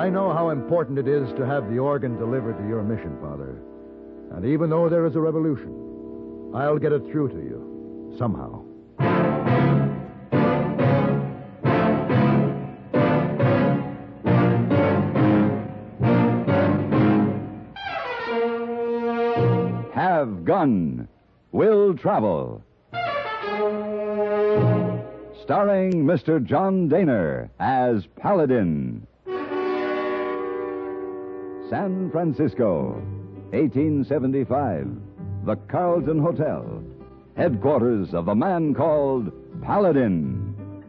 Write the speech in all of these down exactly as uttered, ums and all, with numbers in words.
I know how important it is to have the organ delivered to your mission, Father. And even though there is a revolution, I'll get it through to you, somehow. Have Gun. Will Travel. Starring Mister John Daner as Paladin. San Francisco, eighteen seventy-five. The Carlton Hotel. Headquarters of the man called Paladin.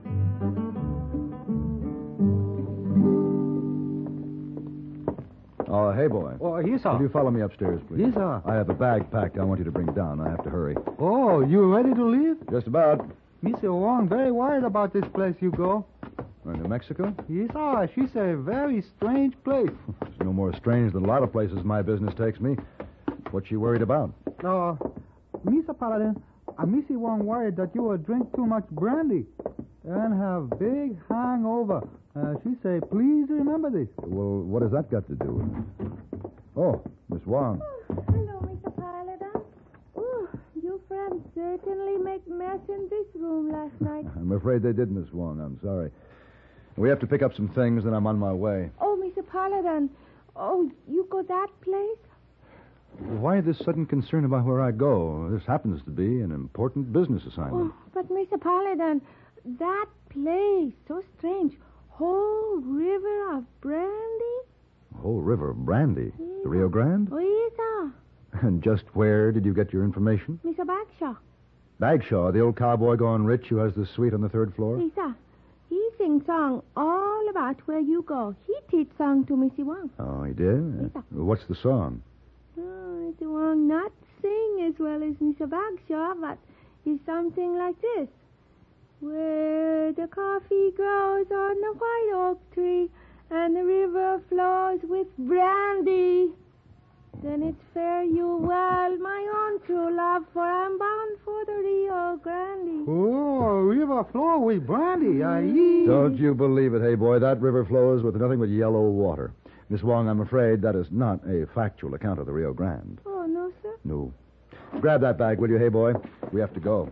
Oh, hey, boy. Oh, yes, sir. Will you follow me upstairs, please? Yes, sir. I have a bag packed I want you to bring down. I have to hurry. Oh, you ready to leave? Just about. Mister Wong very worried about this place you go. Going to Mexico? Yes, sir. She say a very strange place. It's no more strange than a lot of places my business takes me. What's she worried about? Uh, Mister Paladin, uh, Missy Wong worried that you will drink too much brandy and have big hangover. Uh, she say, please remember this. Well, what has that got to do with it? Oh, Miss Wong. Oh, hello, Mister Paladin. Oh, you friends certainly make mess in this room last night. I'm afraid they did, Miss Wong. I'm sorry. We have to pick up some things, and I'm on my way. Oh, Mister Paladin. Oh, you go that place? Why this sudden concern about where I go? This happens to be an important business assignment. Oh, but Mister Paladin, that place, so strange. Whole river of brandy? Whole river of brandy? Yeah. The Rio Grande? Oh, yes, sir. And just where did you get your information? Mister Bagshaw. Bagshaw, the old cowboy gone rich who has the suite on the third floor? Yes, sir. He sings song all about where you go. He teach song to Missy Wong. Oh, he did? Yes, sir. What's the song? Oh, Missy Wong not sing as well as Mister Bagshaw, but it's something like this. Where the coffee grows on the white oak tree and the river flows with brandy, then it's fare you well, my own true love, for I'm bound for the Rio Grande. Oh, river flow with brandy. Aye. Don't you believe it, hey boy. That river flows with nothing but yellow water. Miss Wong, I'm afraid that is not a factual account of the Rio Grande. Oh, no, sir? No. Grab that bag, will you, hey boy? We have to go.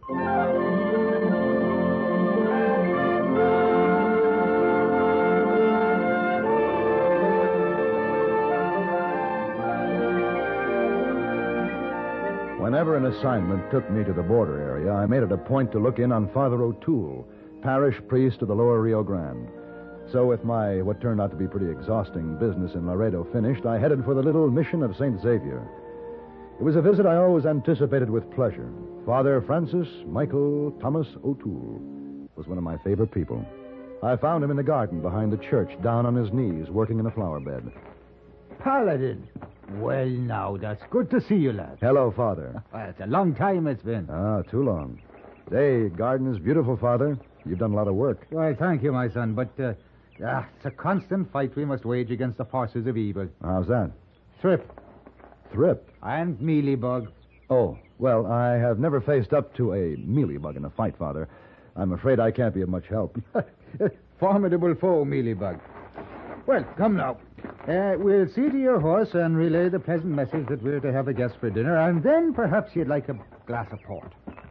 Whenever an assignment took me to the border area, I made it a point to look in on Father O'Toole, parish priest of the lower Rio Grande. So with my, what turned out to be pretty exhausting business in Laredo finished, I headed for the little mission of Saint Xavier. It was a visit I always anticipated with pleasure. Father Francis Michael Thomas O'Toole was one of my favorite people. I found him in the garden behind the church, down on his knees, working in a flower bed. Paladin. Well, now, that's good to see you, lad. Hello, Father. Well, it's a long time it's been. Ah, too long. Say, garden is beautiful, Father. You've done a lot of work. Well, thank you, my son, but uh, ah, it's a constant fight we must wage against the forces of evil. How's that? Thrip Thrip? and mealybug. Oh, well, I have never faced up to a mealybug in a fight, Father. I'm afraid I can't be of much help. Formidable foe, mealybug. Well, come now. Uh, we'll see to your horse and relay the pleasant message that we're to have a guest for dinner, and then perhaps you'd like a glass of port.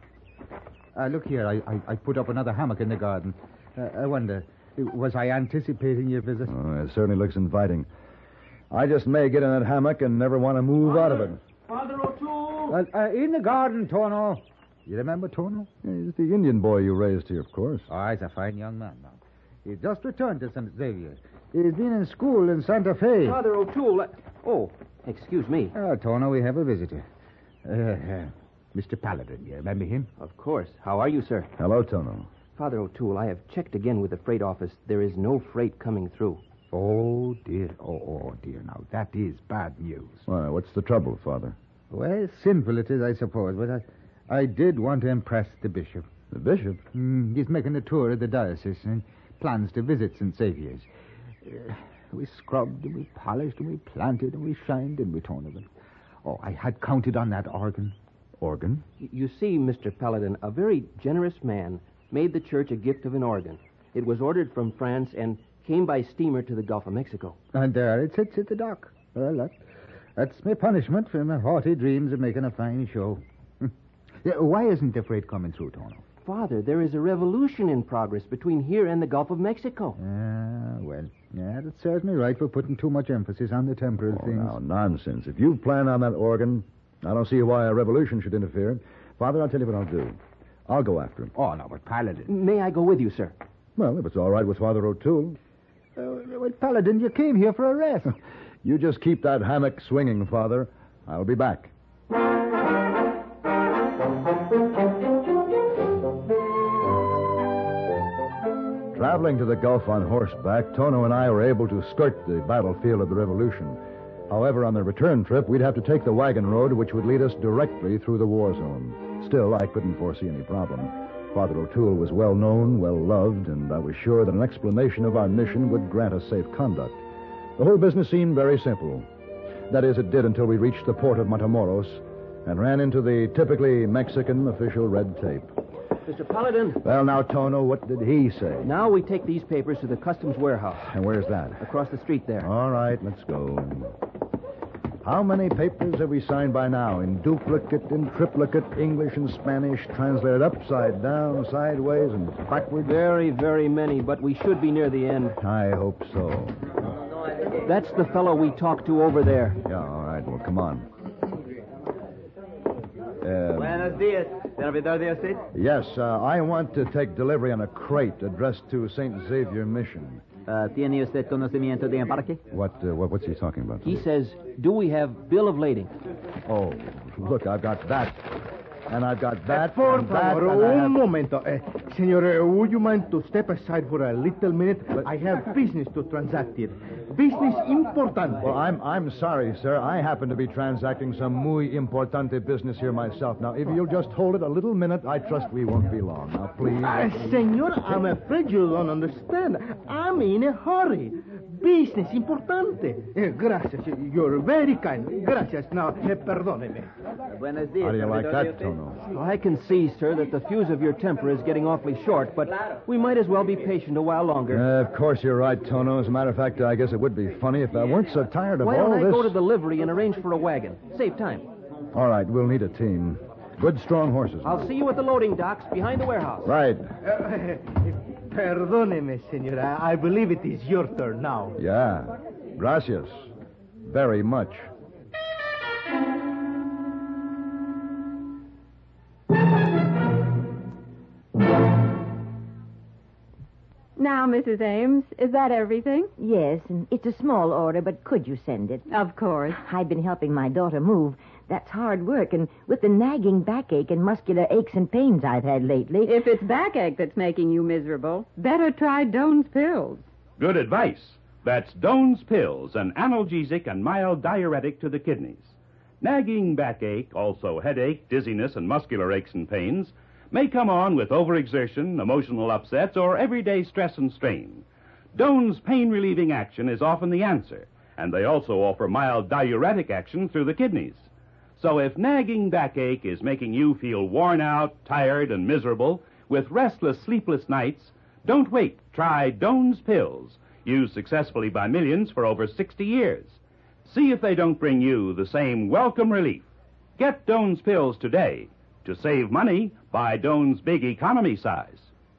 Uh, look here, I, I, I put up another hammock in the garden. Uh, I wonder, was I anticipating your visit? Oh, it certainly looks inviting. I just may get in that hammock and never want to move out of it. Father O'Toole! Well, uh, in the garden, Tono. You remember Tono? Yeah, he's the Indian boy you raised here, of course. Oh, he's a fine young man now. He just returned to Saint Xavier. He's been in school in Santa Fe. Father O'Toole. I... Oh, excuse me. Oh, Tono, we have a visitor. Uh, uh, Mister Paladin, you remember him? Of course. How are you, sir? Hello, Tono. Father O'Toole, I have checked again with the freight office. There is no freight coming through. Oh, dear. Oh, oh, dear. Now, that is bad news. Well, what's the trouble, Father? Well, sinful it is, I suppose, but I, I did want to impress the bishop. The bishop? Mm, he's making a tour of the diocese and plans to visit Saint Xavier's. Uh, we scrubbed and we polished and we planted and we shined and we torn. Oh, I had counted on that organ. Organ? Y- You see, Mister Paladin, a very generous man made the church a gift of an organ. It was ordered from France, and Came by steamer to the Gulf of Mexico. And there it sits at the dock. Well, that, that's my punishment for my haughty dreams of making a fine show. Yeah, why isn't the freight coming through, Tono? Father, there is a revolution in progress between here and the Gulf of Mexico. Ah, well, yeah, that serves me right for putting too much emphasis on the temporal Oh, things. now, nonsense. If you plan on that organ, I don't see why a revolution should interfere. Father, I'll tell you what I'll do. I'll go after him. Oh, no, but Paladin. May I go with you, sir? Well, if it's all right with Father O'Toole. Uh, well, Paladin, you came here for a rest. You just keep that hammock swinging, Father. I'll be back. Traveling to the Gulf on horseback, Tono and I were able to skirt the battlefield of the Revolution. However, on the return trip, we'd have to take the wagon road, which would lead us directly through the war zone. Still, I couldn't foresee any problem. Father O'Toole was well known, well loved, and I was sure that an explanation of our mission would grant us safe conduct. The whole business seemed very simple. That is, it did until we reached the port of Matamoros and ran into the typically Mexican official red tape. Mister Paladin. Well, now, Tono, what did he say? Now we take these papers to the customs warehouse. And where's that? Across the street there. All right, let's go. How many papers have we signed by now? In duplicate, in triplicate, English and Spanish, translated upside down, sideways, and backward? Very, very many, but we should be near the end. I hope so. That's the fellow we talked to over there. Yeah, all right, well, come on. Uh, Buenos dias, servidor de usted. yes, uh, I want to take delivery on a crate addressed to Saint Xavier Mission. Uh, ¿Tiene usted conocimiento de embarque? What, uh, what, what's he talking about? He says, do we have bill of lading? Oh, look, I've got that. And I've got that, Por and that, favor, and I un have... momento. Uh, senor, uh, would you mind to step aside for a little minute? I have business to transact here. Business important. Well, I'm I'm sorry, sir. I happen to be transacting some muy importante business here myself. Now, if you'll just hold it a little minute, I trust we won't be long. Now, please. Uh, senor, I'm afraid you don't understand. I'm in a hurry. Business importante. Uh, gracias. You're very kind. Gracias. Now, uh, perdóneme. Buenos dias, How do you like servidor that, de usted. Tono? I can see, sir, that the fuse of your temper is getting awfully short, but we might as well be patient a while longer. Uh, of course you're right, Tono. As a matter of fact, I guess it would be funny if I weren't so tired of Why all don't I this. go to the livery and arrange for a wagon? Save time. All right, we'll need a team. Good, strong horses. I'll see you at the loading docks behind the warehouse. Right. Uh, perdóneme, senor. I, I believe it is your turn now. Yeah. Gracias. Very much. Now, Missus Ames, is that everything? Yes, and it's a small order, but could you send it? Of course. I've been helping my daughter move. That's hard work, and with the nagging backache and muscular aches and pains I've had lately... If it's backache that's making you miserable, better try Doan's pills. Good advice. That's Doan's Pills, an analgesic and mild diuretic to the kidneys. Nagging backache, also headache, dizziness, and muscular aches and pains may come on with overexertion, emotional upsets, or everyday stress and strain. Doan's pain-relieving action is often the answer, and they also offer mild diuretic action through the kidneys. So if nagging backache is making you feel worn out, tired, and miserable, with restless, sleepless nights, don't wait. Try Doan's Pills, used successfully by millions for over sixty years. See if they don't bring you the same welcome relief. Get Doan's Pills today. To save money, buy Doan's Big Economy size.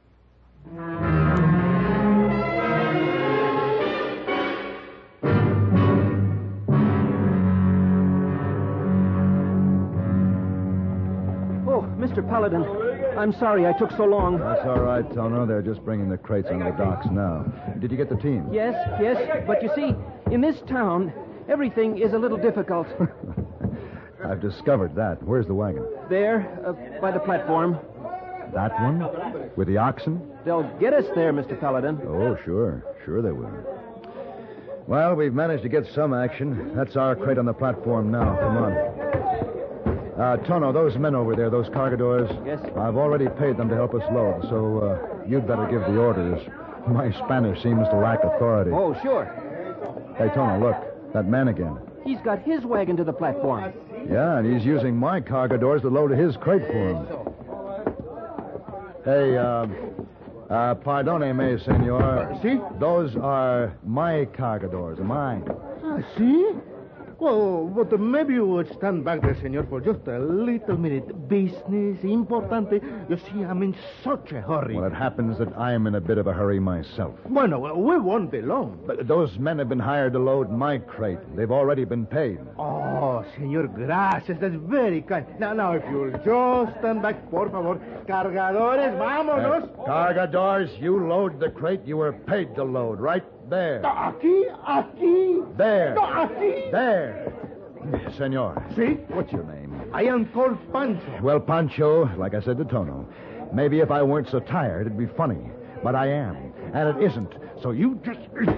Oh, Mister Paladin, I'm sorry I took so long. That's all right, Tono. They're just bringing the crates onto the docks now. Did you get the team? Yes, yes, but you see, in this town, everything is a little difficult. I've discovered that. Where's the wagon? There, uh, by the platform. That one? With the oxen? They'll get us there, Mister Paladin. Oh, sure. Sure they will. Well, we've managed to get some action. That's our crate on the platform now. Come on. Uh, Tono, those men over there, those cargadores. Yes? I've already paid them to help us load, so uh, you'd better give the orders. My Spanish seems to lack authority. Oh, sure. Hey, Tono, look. That man again. He's got his wagon to the platform. Yeah, and he's using my cargadores to load his crate for him. Hey, uh, Uh, pardone-me, senor. Uh, si? Those are my cargadores, mine. Ah, si? Well, but maybe you would stand back there, senor, for just a little minute. Business, importante. You see, I'm in such a hurry. Well, it happens that I'm in a bit of a hurry myself. Bueno, well, we won't be long. But those men have been hired to load my crate. They've already been paid. Oh, senor, gracias. That's very kind. Now, now, if you'll just stand back, por favor. Cargadores, vámonos. Uh, cargadores, you load the crate you were paid to load. Right there. Aquí, aquí. There. No, aquí. There. Senor. Si? What's your name? I am called Pancho. Well, Pancho, like I said to Tono, maybe if I weren't so tired, it'd be funny. But I am. And it isn't. So you just...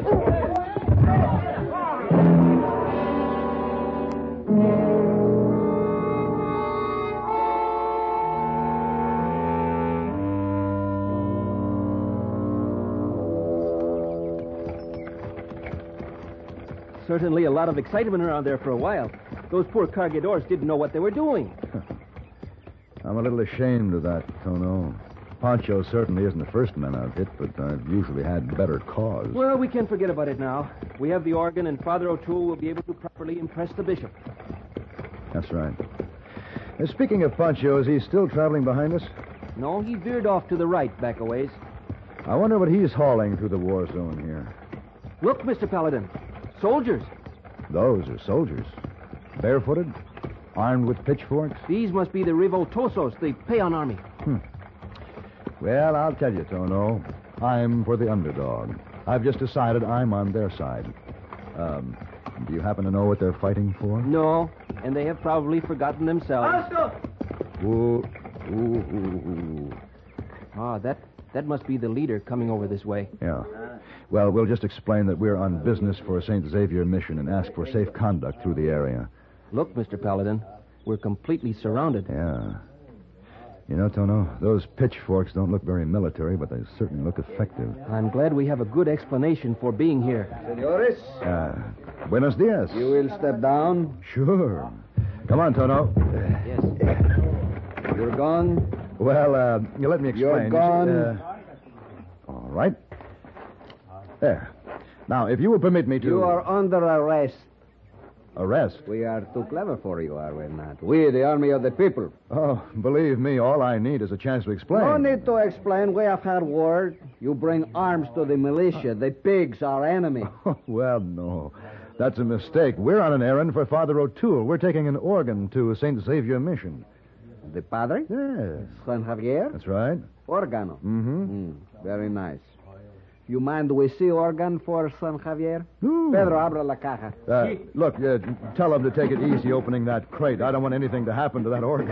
Certainly a lot of excitement around there for a while. Those poor cargadores didn't know what they were doing. I'm a little ashamed of that, Tono. Pancho certainly isn't the first man I've hit, but I've usually had better cause. Well, we can forget about it now. We have the organ, and Father O'Toole will be able to properly impress the bishop. That's right. Uh, speaking of Pancho, is he still traveling behind us? No, he veered off to the right back a ways. I wonder what he's hauling through the war zone here. Look, Mister Paladin. Soldiers. Those are soldiers. Barefooted? Armed with pitchforks? These must be the Revoltosos, the Peon army. Hmm. Well, I'll tell you, Tono. I'm for the underdog. I've just decided I'm on their side. Um, do you happen to know what they're fighting for? No, and they have probably forgotten themselves. Ooh, ooh, ooh, ooh. Ah, that, that must be the leader coming over this way. Yeah. Well, we'll just explain that we're on business for Saint Xavier Mission and ask for safe conduct through the area. Look, Mister Paladin, we're completely surrounded. Yeah. You know, Tono, those pitchforks don't look very military, but they certainly look effective. I'm glad we have a good explanation for being here. Senores? Uh, buenos dias. You will step down? Sure. Come on, Tono. Yes. You're gone? Well, uh, you let me explain. You're gone? Uh, all right. There. Now, if you will permit me to... You are under arrest. Arrest? We are too clever for you, are we not? We, the army of the people. Oh, believe me, all I need is a chance to explain. No need to explain. We have had word. You bring arms to the militia. The pigs are enemy. Oh, well, no. That's a mistake. We're on an errand for Father O'Toole. We're taking an organ to Saint Xavier Mission. The padre? Yes. San Javier? That's right. Organo. Mm-hmm. Mm, very nice. You mind we see organ for San Javier? Ooh. Pedro, abra la caja. Uh, look, uh, tell them to take it easy opening that crate. I don't want anything to happen to that organ.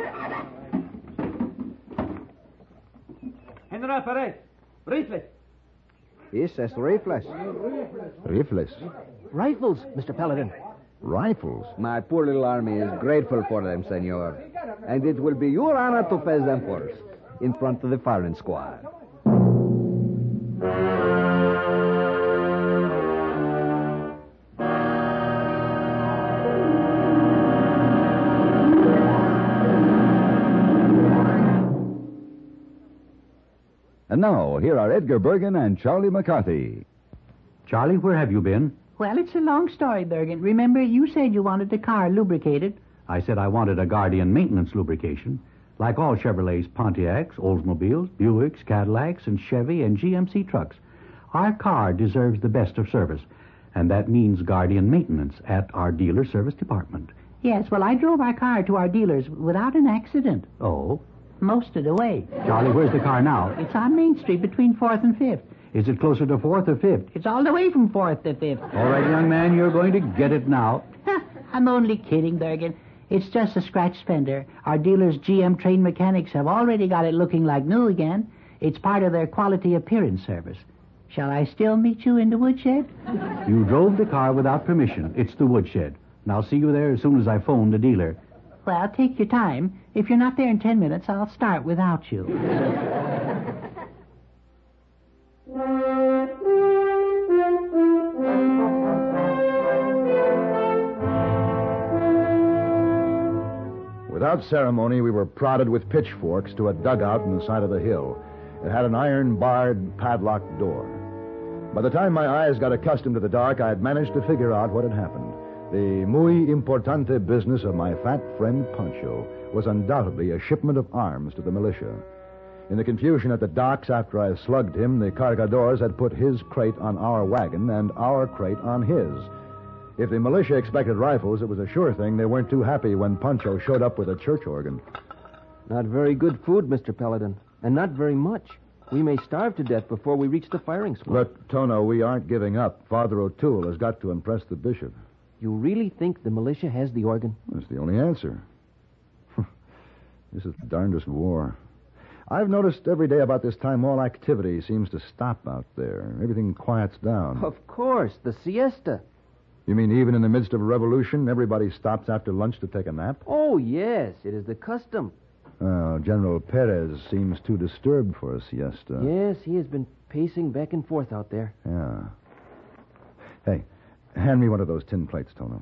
General Perez, rifles. He says rifles. Rifles? Rifles, Mister Paladin. Rifles? My poor little army is grateful for them, senor. And it will be your honor to face them first, in front of the firing squad. And now, here are Edgar Bergen and Charlie McCarthy. Charlie, where have you been? Well, it's a long story, Bergen. Remember, you said you wanted the car lubricated. I said I wanted a Guardian maintenance lubrication. Like all Chevrolets, Pontiacs, Oldsmobiles, Buicks, Cadillacs, and Chevy and G M C trucks, our car deserves the best of service. And that means Guardian maintenance at our dealer service department. Yes, well, I drove our car to our dealers without an accident. Oh? Most of the way. Charlie, where's the car now? It's on Main Street between fourth and fifth. Is it closer to fourth or fifth? It's all the way from fourth to fifth. All right, young man, you're going to get it now. I'm only kidding, Bergen. It's just a scratch fender. Our dealers' G M trained mechanics have already got it looking like new again. It's part of their quality appearance service. Shall I still meet you in the woodshed? You drove the car without permission. It's the woodshed. And I'll see you there as soon as I phone the dealer. Well, take your time. If you're not there in ten minutes, I'll start without you. Without ceremony, we were prodded with pitchforks to a dugout in the side of the hill. It had an iron-barred, padlocked door. By the time my eyes got accustomed to the dark, I had managed to figure out what had happened. The muy importante business of my fat friend Pancho was undoubtedly a shipment of arms to the militia. In the confusion at the docks after I slugged him, the cargadores had put his crate on our wagon and our crate on his. If the militia expected rifles, it was a sure thing they weren't too happy when Pancho showed up with a church organ. Not very good food, Mister Paladin, and not very much. We may starve to death before we reach the firing squad. But, Tono, we aren't giving up. Father O'Toole has got to impress the bishop. You really think the militia has the organ? That's the only answer. This is the darndest war. I've noticed every day about this time all activity seems to stop out there. Everything quiets down. Of course, the siesta. You mean even in the midst of a revolution, everybody stops after lunch to take a nap? Oh, yes, it is the custom. Uh, General Perez seems too disturbed for a siesta. Yes, he has been pacing back and forth out there. Yeah. Hey, hand me one of those tin plates, Tono.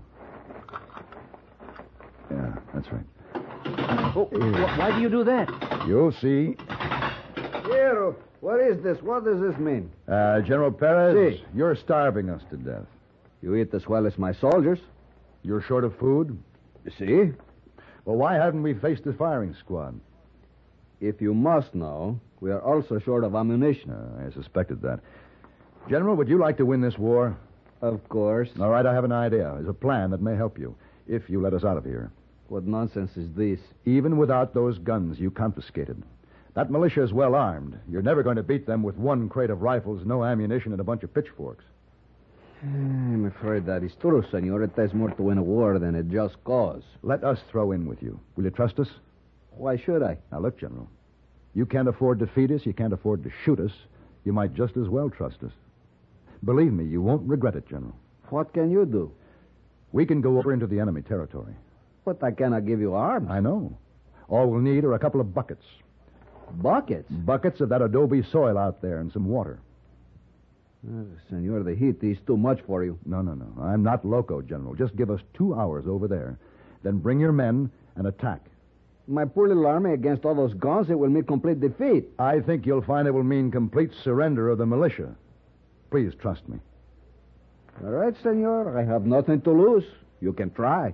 Yeah, that's right. Oh, wh- why do you do that? You'll see. Here, what is this? What does this mean? Uh, General Perez, Si. you're starving us to death. You eat as well as my soldiers. You're short of food? See? Well, why haven't we faced the firing squad? If you must know, we are also short of ammunition. Uh, I suspected that. General, would you like to win this war? Of course. All right, I have an idea. There's a plan that may help you, if you let us out of here. What nonsense is this? Even without those guns you confiscated. That militia is well armed. You're never going to beat them with one crate of rifles, no ammunition, and a bunch of pitchforks. I'm afraid that is true, senor. It takes more to win a war than a just cause. Let us throw in with you. Will you trust us? Why should I? Now, look, General. You can't afford to feed us. You can't afford to shoot us. You might just as well trust us. Believe me, you won't regret it, General. What can you do? We can go over into the enemy territory. But I cannot give you arms. I know. All we'll need are a couple of buckets. Buckets? Buckets of that adobe soil out there and some water. Uh, senor, the heat is too much for you. No, no, no. I'm not loco, General. Just give us two hours over there. Then bring your men and attack. My poor little army against all those guns, it will mean complete defeat. I think you'll find it will mean complete surrender of the militia. Please trust me. All right, senor. I have nothing to lose. You can try.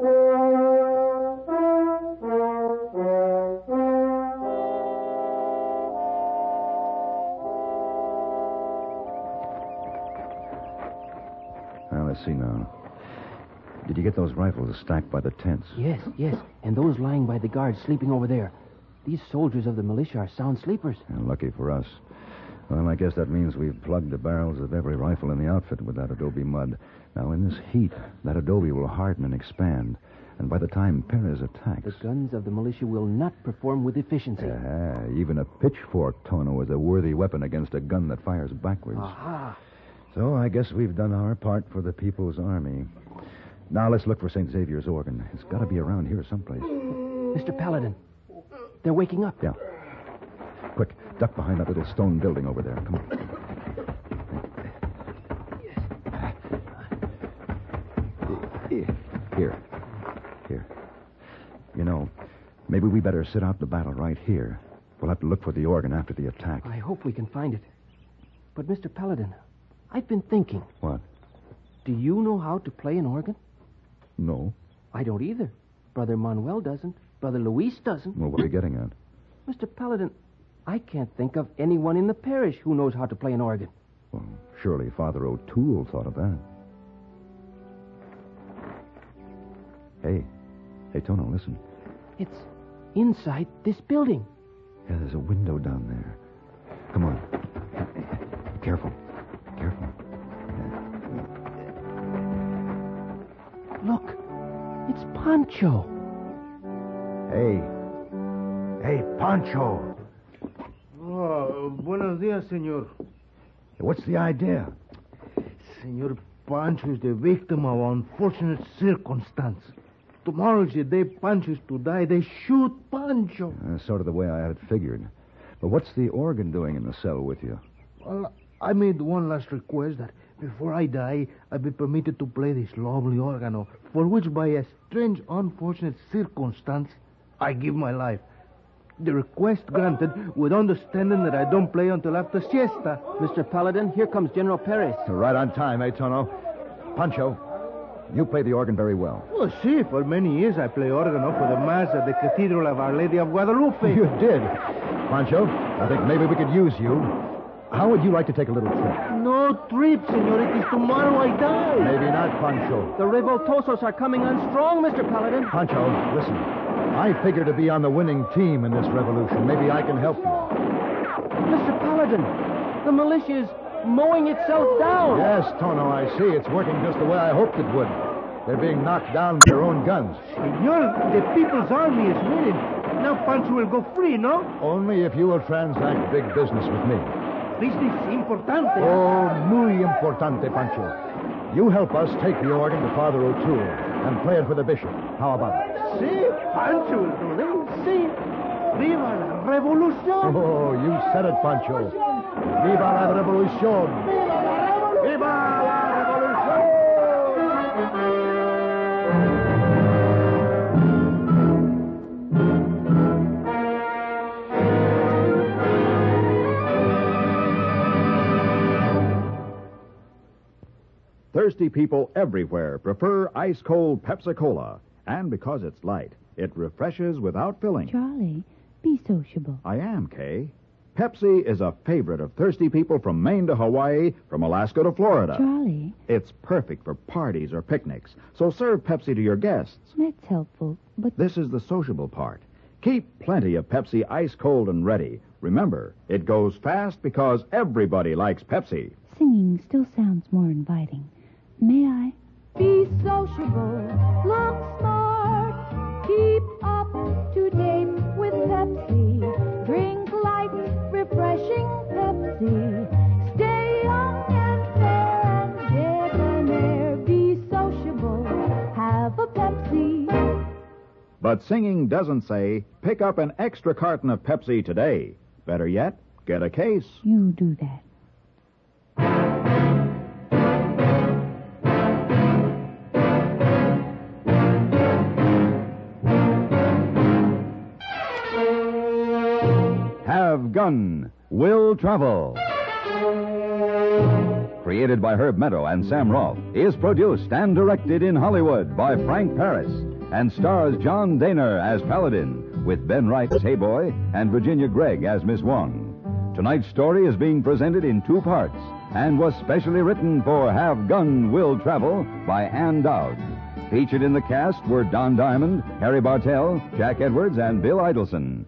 Well, let's see now. Did you get those rifles stacked by the tents? Yes, yes. And those lying by the guards sleeping over there. These soldiers of the militia are sound sleepers. And lucky for us. Well, I guess that means we've plugged the barrels of every rifle in the outfit with that adobe mud. Now, in this heat, that adobe will harden and expand. And by the time Perez attacks... The guns of the militia will not perform with efficiency. Uh, even a pitchfork, Tono, is a worthy weapon against a gun that fires backwards. Aha. So I guess we've done our part for the People's Army. Now let's look for Saint Xavier's organ. It's got to be around here someplace. Mister Paladin, they're waking up. Yeah. Quick, duck behind that little stone building over there. Come on. Here. Here. You know, maybe we better sit out the battle right here. We'll have to look for the organ after the attack. I hope we can find it. But, Mister Paladin, I've been thinking. What? Do you know how to play an organ? No. I don't either. Brother Manuel doesn't. Brother Luis doesn't. Well, what are you getting at? Mister Paladin, I can't think of anyone in the parish who knows how to play an organ. Well, surely Father O'Toole thought of that. Hey. Hey, Tono, listen. It's inside this building. Yeah, there's a window down there. Come on. Careful. Careful. Look. It's Pancho. Hey. Hey, Pancho. Oh, buenos dias, senor. What's the idea? Senor Pancho is the victim of unfortunate circumstance. Tomorrow's the day Pancho is to die. They shoot Pancho. That's sort of the way I had figured. But what's the organ doing in the cell with you? Well, I made one last request that before I die, I be permitted to play this lovely organo, for which by a strange, unfortunate circumstance, I give my life. The request granted, with understanding that I don't play until after siesta. Mister Paladin, here comes General Perez. Right on time, eh, Tono? Pancho, you play the organ very well. Well, see, for many years I play organ up for the Mass at the Cathedral of Our Lady of Guadalupe. You did. Pancho, I think maybe we could use you. How would you like to take a little trip? No trip, señoritas. Tomorrow I die. Maybe not, Pancho. The revoltosos are coming on strong, Mister Paladin. Pancho, listen. I figure to be on the winning team in this revolution. Maybe I can help you. Mister Paladin, the militia is mowing itself down. Yes, Tono, I see. It's working just the way I hoped it would. They're being knocked down with their own guns. Senor, the People's Army is winning. Now Pancho will go free, no? Only if you will transact big business with me. Business importante. Oh, muy importante, Pancho. You help us take the organ to Father O'Toole and play it for the bishop. How about it? See, Pancho will do it. See, viva la revolución. Oh, you said it, Pancho. Viva la revolución. Viva la revolución. Thirsty people everywhere prefer ice-cold Pepsi-Cola. And because it's light, it refreshes without filling. Charlie, be sociable. I am, Kay. Pepsi is a favorite of thirsty people from Maine to Hawaii, from Alaska to Florida. Charlie. It's perfect for parties or picnics, so serve Pepsi to your guests. That's helpful, but... This is the sociable part. Keep plenty of Pepsi ice-cold and ready. Remember, it goes fast because everybody likes Pepsi. Singing still sounds more inviting. May I? Be sociable, look smart, keep up to date with Pepsi. Drink light, refreshing Pepsi. Stay young and fair and debonair. Be sociable, have a Pepsi. But singing doesn't say, pick up an extra carton of Pepsi today. Better yet, get a case. You do that. Have Gun, Will Travel. Created by Herb Meadow and Sam Roth, is produced and directed in Hollywood by Frank Paris and stars John Daner as Paladin, with Ben Wright as Hayboy and Virginia Gregg as Miss Wong. Tonight's story is being presented in two parts and was specially written for Have Gun, Will Travel by Ann Dowd. Featured in the cast were Don Diamond, Harry Bartell, Jack Edwards, and Bill Idelson.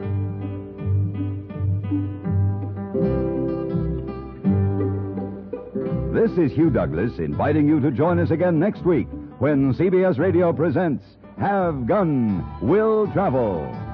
This is Hugh Douglas inviting you to join us again next week when C B S Radio presents Have Gun, Will Travel.